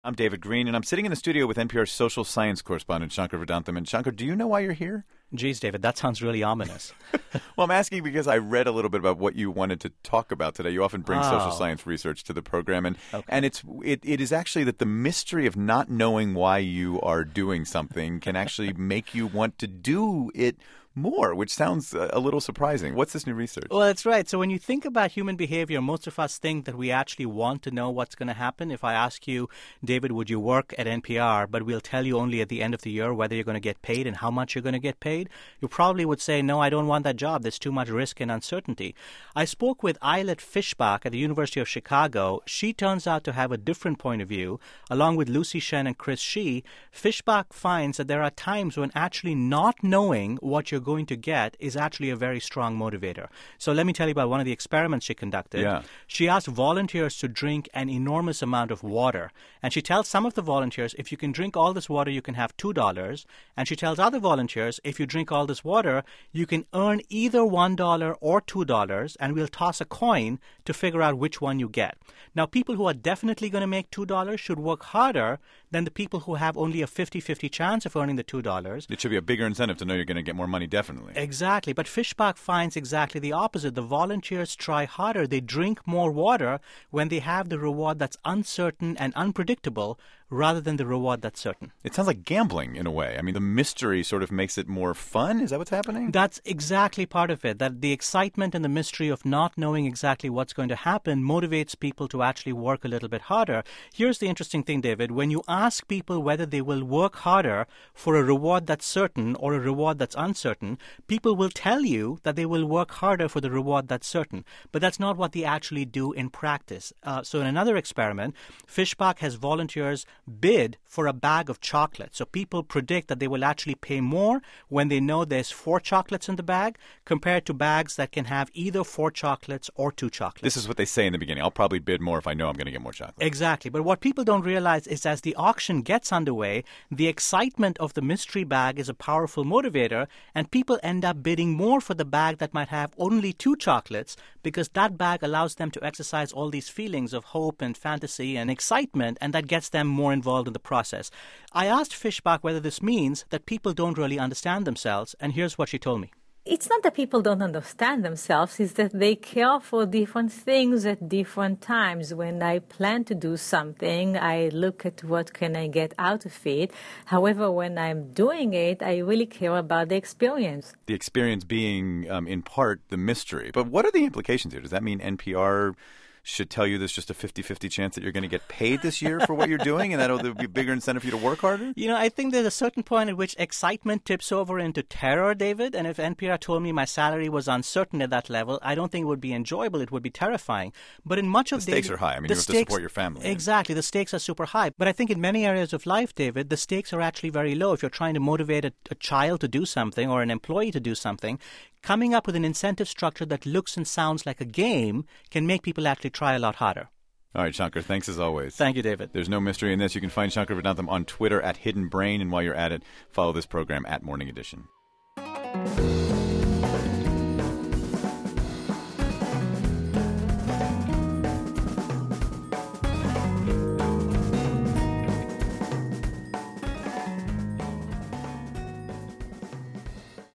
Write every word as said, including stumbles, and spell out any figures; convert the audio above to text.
I'm David Green, and I'm sitting in the studio with N P R's social science correspondent, Shankar Vedantam. And Shankar, do you know why you're here? Geez, David, that sounds really ominous. Well, I'm asking because I read a little bit about what you wanted to talk about today. You often bring oh. social science research to the program, and okay. and it's it, it is actually that the mystery of not knowing why you are doing something can actually make you want to do it more, which sounds a little surprising. What's this new research? Well, that's right. So when you think about human behavior, most of us think that we actually want to know what's going to happen. If I ask you, David, would you work at N P R, but we'll tell you only at the end of the year whether you're going to get paid and how much you're going to get paid, you probably would say, no, I don't want that job. There's too much risk and uncertainty. I spoke with Ayelet Fishbach at the University of Chicago. She turns out to have a different point of view. Along with Lucy Shen and Chris Shih, Fishbach finds that there are times when actually not knowing what you're going to get is actually a very strong motivator. So let me tell you about one of the experiments she conducted. Yeah. She asked volunteers to drink an enormous amount of water. And she tells some of the volunteers, if you can drink all this water, you can have two dollars. And she tells other volunteers, if you drink all this water, you can earn either one dollar or two dollars, and we'll toss a coin to figure out which one you get. Now, people who are definitely going to make two dollars should work harder than the people who have only a fifty-fifty chance of earning the two dollars. It should be a bigger incentive to know you're going to get more money, definitely. Exactly. But Fishbach finds exactly the opposite. The volunteers try harder. They drink more water when they have the reward that's uncertain and unpredictable rather than the reward that's certain. It sounds like gambling in a way. I mean, the mystery sort of makes it more fun. Is that what's happening? That's exactly part of it, that the excitement and the mystery of not knowing exactly what's going to happen motivates people to actually work a little bit harder. Here's the interesting thing, David. When you ask people whether they will work harder for a reward that's certain or a reward that's uncertain, people will tell you that they will work harder for the reward that's certain. But that's not what they actually do in practice. Uh, so in another experiment, Fishbach has volunteers bid for a bag of chocolate. So people predict that they will actually pay more when they know there's four chocolates in the bag compared to bags that can have either four chocolates or two chocolates. This is what they say in the beginning. I'll probably bid more if I know I'm going to get more chocolate. Exactly. But what people don't realize is as the auction gets underway, the excitement of the mystery bag is a powerful motivator, and people end up bidding more for the bag that might have only two chocolates because that bag allows them to exercise all these feelings of hope and fantasy and excitement, and that gets them more involved in the process. I asked Fishbach whether this means that people don't really understand themselves, and here's what she told me. It's not that people don't understand themselves, it's that they care for different things at different times. When I plan to do something, I look at what can I get out of it. However, when I'm doing it, I really care about the experience. The experience being, um, in part, the mystery. But what are the implications here? Does that mean N P R should tell you there's just a fifty-fifty chance that you're going to get paid this year for what you're doing, and that'll be a bigger incentive for you to work harder? You know, I think there's a certain point at which excitement tips over into terror, David. And if N P R told me my salary was uncertain at that level, I don't think it would be enjoyable. It would be terrifying. But in much of the stakes daily, are high. I mean, you have stakes, to support your family. Exactly. The stakes are super high. But I think in many areas of life, David, the stakes are actually very low. If you're trying to motivate a, a child to do something or an employee to do something, coming up with an incentive structure that looks and sounds like a game can make people actually try a lot harder. All right, Shankar, thanks as always. Thank you, David. There's no mystery in this. You can find Shankar Vedantam on Twitter at Hidden Brain, and while you're at it, follow this program at Morning Edition.